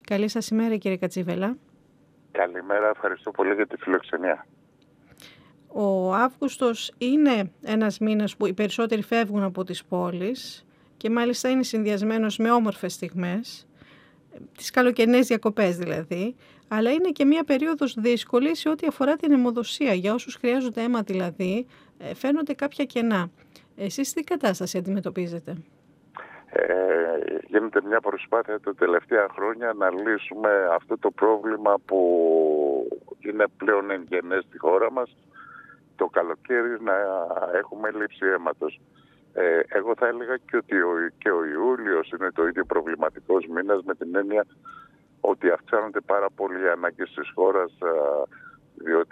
Καλή σας ημέρα, κύριε Κατσίβελα. Καλημέρα, ευχαριστώ πολύ για τη φιλοξενία. Ο Αύγουστος είναι ένας μήνας που οι περισσότεροι φεύγουν από τις πόλεις και μάλιστα είναι συνδυασμένος με όμορφες στιγμές, τις καλοκαιρινές διακοπές δηλαδή, αλλά είναι και μια περίοδος δύσκολη σε ό,τι αφορά την αιμοδοσία. Για όσους χρειάζονται αίμα δηλαδή, φαίνονται κάποια κενά. Εσείς τι κατάσταση αντιμετωπίζετε? Γίνεται μια προσπάθεια τα τελευταία χρόνια να λύσουμε αυτό το πρόβλημα που είναι πλέον εγγενές στη χώρα μας, το καλοκαίρι να έχουμε λήψη αίματος. Εγώ θα έλεγα και ότι και ο Ιούλιος είναι το ίδιο προβληματικός μήνας, με την έννοια ότι αυξάνονται πάρα πολύ οι ανάγκες της χώρας, διότι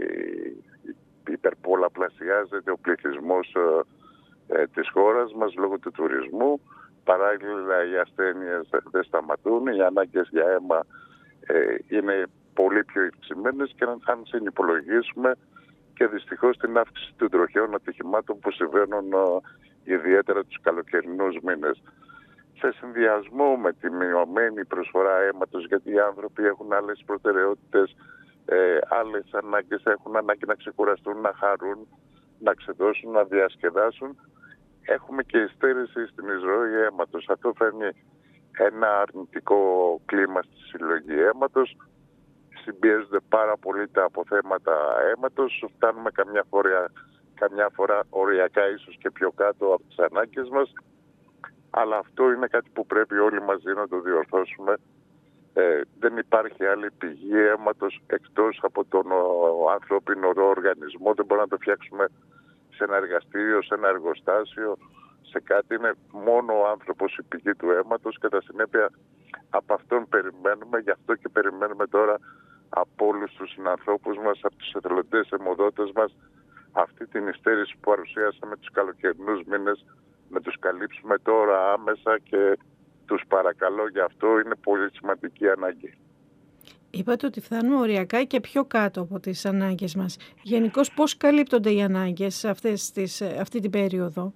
υπερπολαπλασιάζεται ο πληθυσμός της χώρας μας λόγω του τουρισμού. Παράλληλα οι ασθένειες δεν σταματούν, οι ανάγκες για αίμα είναι πολύ πιο υψημένες και αν συνυπολογίσουμε και δυστυχώς την αύξηση των τροχαίων ατυχημάτων που συμβαίνουν ιδιαίτερα τους καλοκαιρινούς μήνες. Σε συνδυασμό με τη μειωμένη προσφορά αίματος, γιατί οι άνθρωποι έχουν άλλες προτεραιότητες, άλλες ανάγκες, έχουν ανάγκη να ξεκουραστούν, να χαρούν, να ξεδώσουν, να διασκεδάσουν. Έχουμε και υστέρηση στην εισρωή αίματος. Αυτό φέρνει ένα αρνητικό κλίμα στη συλλογή αίματος. Συμπιέζονται πάρα πολύ τα αποθέματα αίματος. Φτάνουμε καμιά φορά οριακά ίσως και πιο κάτω από τις ανάγκες μας. Αλλά αυτό είναι κάτι που πρέπει όλοι μαζί να το διορθώσουμε. Δεν υπάρχει άλλη πηγή αίματος εκτός από τον ανθρώπινο οργανισμό. Δεν μπορούμε να το φτιάξουμε σε ένα εργαστήριο, σε ένα εργοστάσιο, σε κάτι. Είναι μόνο ο άνθρωπος η πηγή του αίματος, κατά συνέπεια από αυτόν περιμένουμε. Γι' αυτό και περιμένουμε τώρα από όλους τους συνανθρώπους μας, από τους εθελοντές αιμοδότες μας, αυτή την υστέρηση που παρουσιάσαμε τους καλοκαιρινούς μήνες, να τους καλύψουμε τώρα άμεσα και τους παρακαλώ γι' αυτό, είναι πολύ σημαντική ανάγκη. Είπατε ότι φτάνουμε οριακά και πιο κάτω από τις ανάγκες μας. Γενικώς πώς καλύπτονται οι ανάγκες αυτή την περίοδο?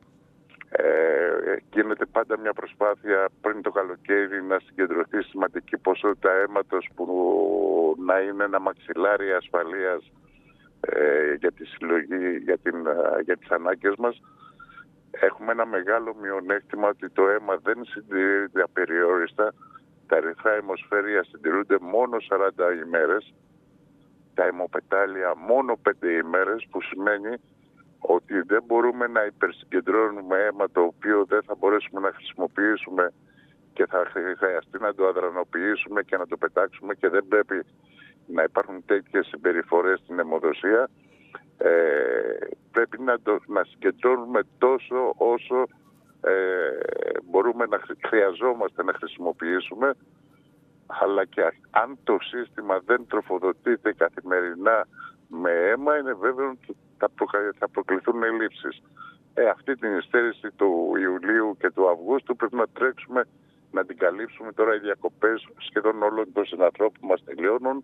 Γίνεται πάντα μια προσπάθεια πριν το καλοκαίρι να συγκεντρωθεί σημαντική ποσότητα αίματος που να είναι ένα μαξιλάρι ασφαλείας για τη συλλογή, για τις ανάγκες μας. Έχουμε ένα μεγάλο μειονέκτημα ότι το αίμα δεν συντηρείται απεριόριστα. Τα ερυθρά αιμοσφαίρια συντηρούνται μόνο 40 ημέρες, τα αιμοπετάλια μόνο 5 ημέρες, που σημαίνει ότι δεν μπορούμε να υπερσυγκεντρώνουμε αίμα το οποίο δεν θα μπορέσουμε να χρησιμοποιήσουμε και θα χρειαστεί να το αδρανοποιήσουμε και να το πετάξουμε, και δεν πρέπει να υπάρχουν τέτοιες συμπεριφορές στην αιμοδοσία. Πρέπει να συγκεντρώνουμε τόσο όσο μπορούμε χρειαζόμαστε να χρησιμοποιήσουμε, αλλά και αν το σύστημα δεν τροφοδοτείται καθημερινά με αίμα, είναι βέβαιο ότι θα προκληθούν ελλείψεις. Αυτή την υστέρηση του Ιουλίου και του Αυγούστου πρέπει να τρέξουμε να την καλύψουμε. Τώρα οι διακοπές σχεδόν όλων των συνανθρώπων μας τελειώνουν.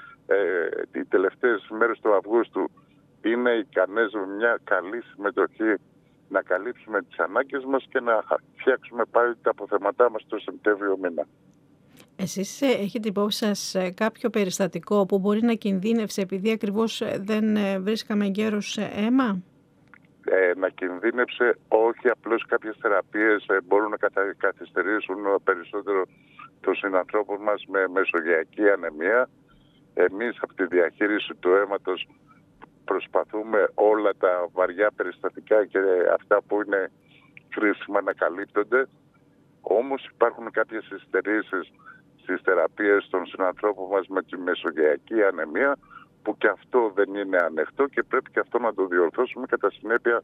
Οι τελευταίες μέρες του Αυγούστου είναι ικανές με μια καλή συμμετοχή να καλύψουμε τις ανάγκες μας και να φτιάξουμε πάλι τα αποθέματά μας το Σεπτέμβριο μήνα. Εσείς έχετε υπόψη σας κάποιο περιστατικό που μπορεί να κινδύνευσε επειδή ακριβώς δεν βρίσκαμε εγκαίρως αίμα? Να κινδύνευσε όχι, απλώς κάποιες θεραπείες μπορούν να καθυστερήσουν περισσότερο των συνανθρώπων μας με μεσογειακή ανεμία. Εμείς από τη διαχείριση του αίματος προσπαθούμε όλα τα βαριά περιστατικά και αυτά που είναι χρήσιμα να καλύπτονται. Όμως υπάρχουν κάποιες υστερήσεις στις θεραπείες των συνανθρώπων μας με τη μεσογειακή ανεμία, που και αυτό δεν είναι ανεκτό και πρέπει και αυτό να το διορθώσουμε. Κατά συνέπεια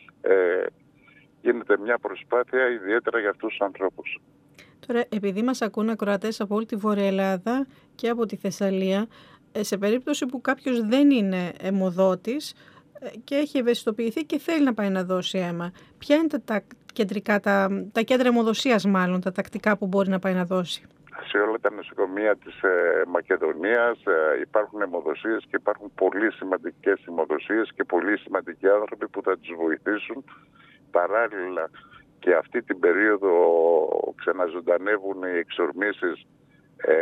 γίνεται μια προσπάθεια ιδιαίτερα για αυτούς τους ανθρώπους. Τώρα, επειδή μας ακούν ακροατές από όλη τη Βόρεια Ελλάδα και από τη Θεσσαλία, σε περίπτωση που κάποιος δεν είναι αιμοδότης και έχει ευαισθητοποιηθεί και θέλει να πάει να δώσει αίμα, ποια είναι τα κέντρα αιμοδοσίας μάλλον, τα τακτικά που μπορεί να πάει να δώσει? Σε όλα τα νοσοκομεία της Μακεδονίας υπάρχουν αιμοδοσίες και υπάρχουν πολύ σημαντικές αιμοδοσίες και πολύ σημαντικοί άνθρωποι που θα τους βοηθήσουν. Παράλληλα και αυτή την περίοδο ξαναζωντανεύουν οι εξορμήσεις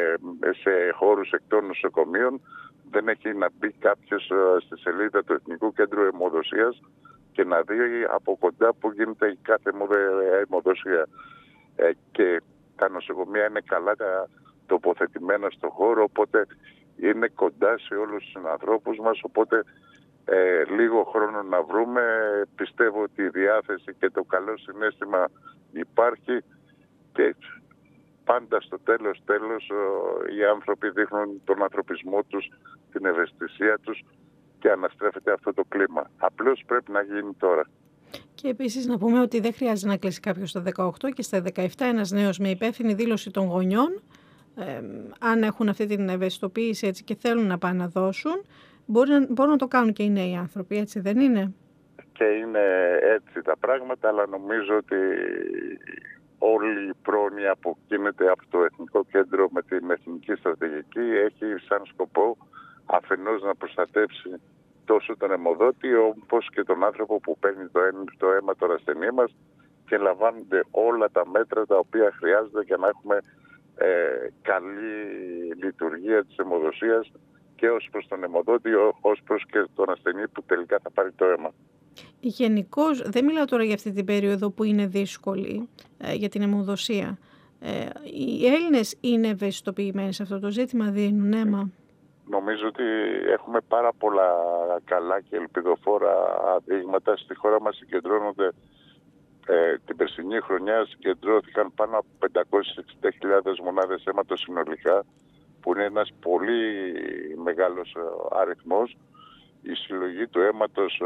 σε χώρους εκτών νοσοκομείων. Δεν έχει να μπει κάποιος στη σελίδα του Εθνικού Κέντρου Αιμοδοσίας και να δει από κοντά που γίνεται η κάθε αιμοδοσία. Και τα νοσοκομεία είναι καλά τοποθετημένα στον χώρο, οπότε είναι κοντά σε όλους τους συνανθρώπους μας, οπότε λίγο χρόνο να βρούμε. Πιστεύω ότι η διάθεση και το καλό συναίσθημα υπάρχει και πάντα στο τέλος οι άνθρωποι δείχνουν τον ανθρωπισμό τους, την ευαισθησία τους και αναστρέφεται αυτό το κλίμα. Απλώς πρέπει να γίνει τώρα. Και επίσης να πούμε ότι δεν χρειάζεται να κλείσει κάποιος στα 18 και στα 17 ένας νέος με υπεύθυνη δήλωση των γονιών, αν έχουν αυτή την ευαισθητοποίηση έτσι και θέλουν να πάνε να δώσουν, μπορούν να το κάνουν και οι νέοι άνθρωποι, έτσι δεν είναι? Και είναι έτσι τα πράγματα, αλλά νομίζω ότι όλη η πρόνοια που γίνεται από το Εθνικό Κέντρο με την Εθνική Στρατηγική έχει σαν σκοπό αφενός να προστατεύσει τόσο τον αιμοδότη όπως και τον άνθρωπο που παίρνει το αίμα των ασθενή μας, και λαμβάνονται όλα τα μέτρα τα οποία χρειάζονται για να έχουμε καλή λειτουργία της αιμοδοσίας και ως προς τον αιμοδότη, ως προς και τον ασθενή που τελικά θα πάρει το αίμα. Γενικώς, δεν μιλάω τώρα για αυτή την περίοδο που είναι δύσκολη για την αιμοδοσία. Οι Έλληνες είναι ευαισθητοποιημένοι σε αυτό το ζήτημα, δίνουν αίμα? Νομίζω ότι έχουμε πάρα πολλά καλά και ελπιδοφόρα δείγματα. Στη χώρα μας συγκεντρώνονται, την περσινή χρονιά συγκεντρώθηκαν πάνω από 560.000 μονάδες αίματος συνολικά, που είναι ένας πολύ μεγάλος αριθμός. Η συλλογή του αίματος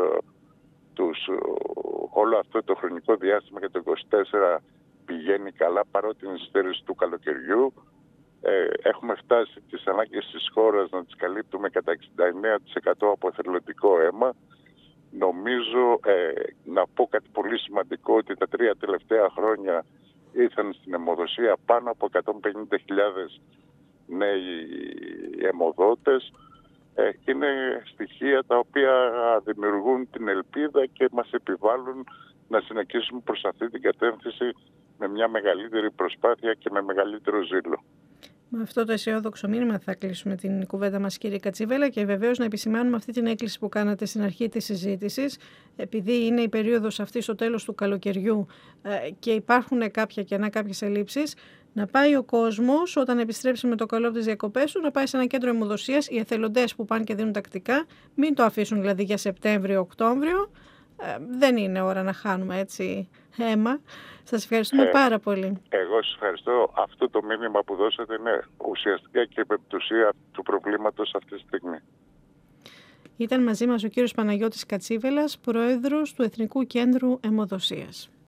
όλο αυτό το χρονικό διάστημα και το 24 πηγαίνει καλά, παρότι είναι η στέρηση του καλοκαιριού. Έχουμε φτάσει τις ανάγκες της χώρας να τις καλύπτουμε κατά 69% από εθελοντικό αίμα. Νομίζω να πω κάτι πολύ σημαντικό, ότι τα 3 τελευταία χρόνια ήρθαν στην αιμοδοσία πάνω από 150.000 νέοι αιμοδότες. Είναι στοιχεία τα οποία δημιουργούν την ελπίδα και μας επιβάλλουν να συνεχίσουμε προς αυτή την κατεύθυνση με μια μεγαλύτερη προσπάθεια και με μεγαλύτερο ζήλο. Με αυτό το αισιόδοξο μήνυμα θα κλείσουμε την κουβέντα μας, κύριε Κατσίβελα, και βεβαίως να επισημάνουμε αυτή την έκκληση που κάνατε στην αρχή της συζήτησης, επειδή είναι η περίοδος αυτή στο τέλος του καλοκαιριού και υπάρχουν κάποια κενά, κάποιες ελλείψεις, να πάει ο κόσμος όταν επιστρέψει με το καλό από τις διακοπές του, να πάει σε ένα κέντρο αιμοδοσίας. Οι εθελοντές που πάνε και δίνουν τακτικά, μην το αφήσουν δηλαδή για Σεπτέμβριο-Οκτώβριο. Δεν είναι ώρα να χάνουμε έτσι αίμα. Σας ευχαριστούμε πάρα πολύ. Εγώ σας ευχαριστώ. Αυτό το μήνυμα που δώσατε είναι ουσιαστικά και επεπτουσία του προβλήματος αυτή τη στιγμή. Ήταν μαζί μας ο κύριος Παναγιώτης Κατσίβελας, πρόεδρος του Εθνικού Κέντρου Αιμοδοσίας.